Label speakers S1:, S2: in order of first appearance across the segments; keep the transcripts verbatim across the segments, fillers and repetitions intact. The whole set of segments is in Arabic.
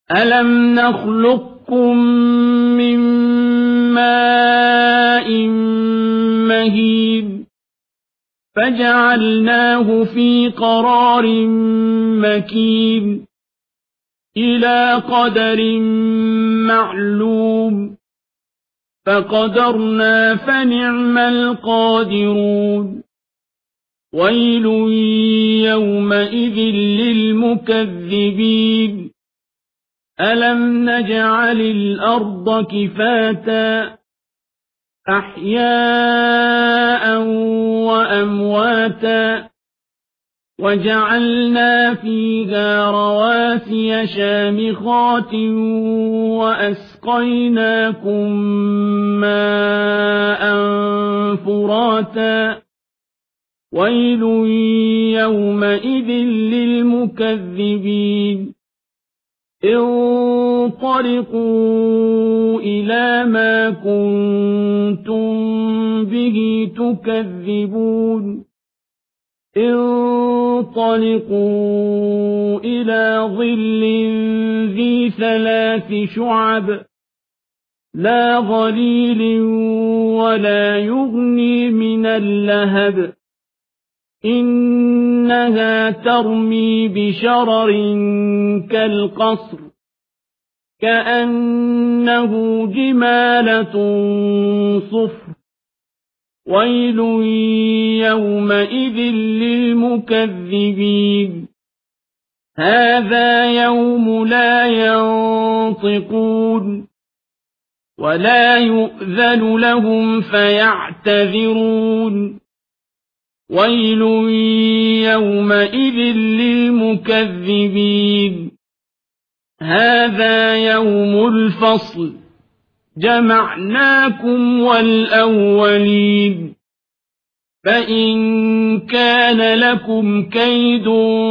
S1: أَلَمْ نَخْلُقكُّم مِّن مَّاءٍ مَّهِينٍ فَجَعَلْنَاهُ فِي قَرَارٍ مَّكِينٍ إِلَى قَدَرٍ مَّعْلُومٍ فَقَدَرْنَا فَنِعْمَ الْقَادِرُونَ وَيْلٌ يَوْمَئِذٍ لِّلْمُكَذِّبِينَ أَلَمْ نَجْعَلِ الْأَرْضَ كِفَاتًا أَحْيَاءً وَأَمْوَاتًا وَجَعَلْنَا فِيهَا رَوَاسِيَ شَامِخَاتٍ وَأَسْقَيْنَاكُم مَّاءً فُرَاتًا وَيْلٌ يَوْمَئِذٍ لِّلْمُكَذِّبِينَ انطَلِقُوا إِلَىٰ مَا كُنتُم بِهِ تُكَذِّبُونَ انطَلِقُوا إِلَىٰ ظِلٍّ ذِي ثَلَاثِ شُعَبٍ لَّا ظَلِيلٍ وَلَا يُغْنِي مِنَ اللَّهَبِ إِنَّهَا تَرْمِي بِشَرَرٍ كَالْقَصْرِ كَأَنَّهُ جِمَالَتٌ صُفْرٌ وَيْلٌ يَوْمَئِذٍ لِّلْمُكَذِّبِينَ هَٰذَا يَوْمُ لَا يَنطِقُونَ وَلَا يُؤْذَنُ لَهُمْ فَيَعْتَذِرُونَ وَيْلٌ يَوْمَئِذٍ لِّلْمُكَذِّبِينَ هَٰذَا يَوْمُ الْفَصْلِ جَمَعْنَاكُمْ وَالْأَوَّلِينَ فَإِن كَانَ لَكُمْ كَيْدٌ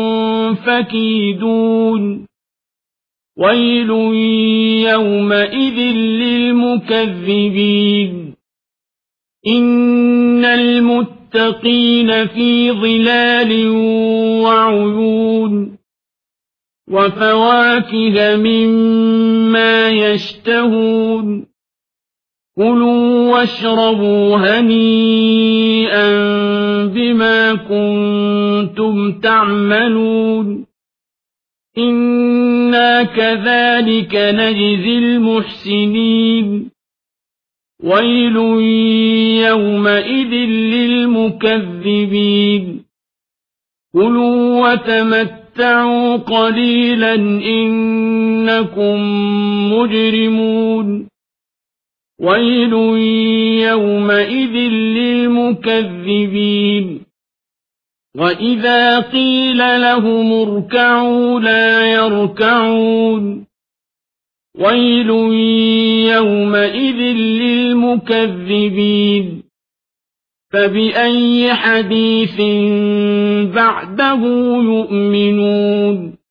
S1: فَكِيدُونِ وَيْلٌ يَوْمَئِذٍ لِّلْمُكَذِّبِينَ إِنَّ الْمُتَّقِينَ فِي ظِلَالٍ وَعُيُونٍ وَفَوَاكِهَ مِمَّا يَشْتَهُونَ كُلُوا وَاشْرَبُوا هَنِيئًا بِمَا كُنتُمْ تَعْمَلُونَ إِنَّا كَذَٰلِكَ نَجْزِي الْمُحْسِنِينَ وَيْلٌ يَوْمَئِذٍ لِّلْمُكَذِّبِينَ كُلُوا وَتَمَتَّعُوا قَلِيلًا إِنَّكُم مُّجْرِمُونَ وَيْلٌ يَوْمَئِذٍ لِّلْمُكَذِّبِينَ وَإِذَا قِيلَ لَهُمُ ارْكَعُوا لَا يَرْكَعُونَ وَيْلٌ يَوْمَئِذٍ لِّلْمُكَذِّبِينَ فَبِأَيِّ حَدِيثٍ بَعْدَهُ يُؤْمِنُونَ